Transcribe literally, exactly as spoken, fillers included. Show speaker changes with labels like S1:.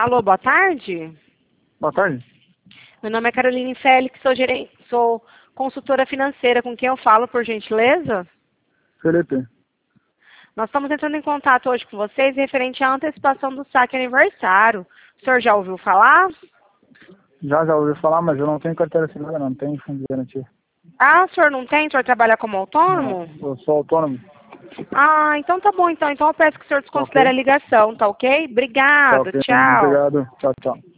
S1: Alô, boa tarde.
S2: Boa tarde.
S1: Meu nome é Caroline Félix, sou, gerente, sou consultora financeira. Com quem eu falo, por gentileza?
S2: Felipe.
S1: Nós estamos entrando em contato hoje com vocês referente à antecipação do saque aniversário. O senhor já ouviu falar?
S2: Já, já ouvi falar, mas eu não tenho carteira assinada, não tenho fundo de garantia.
S1: Ah, o senhor não tem? O senhor trabalha como autônomo?
S2: Não, eu sou autônomo.
S1: Ah, então tá bom, então. Então eu peço que o senhor desconsidere
S2: Ok.
S1: a ligação, tá ok?
S2: Tá
S1: Obrigada,
S2: ok,
S1: tchau.
S2: obrigado. Tchau, tchau.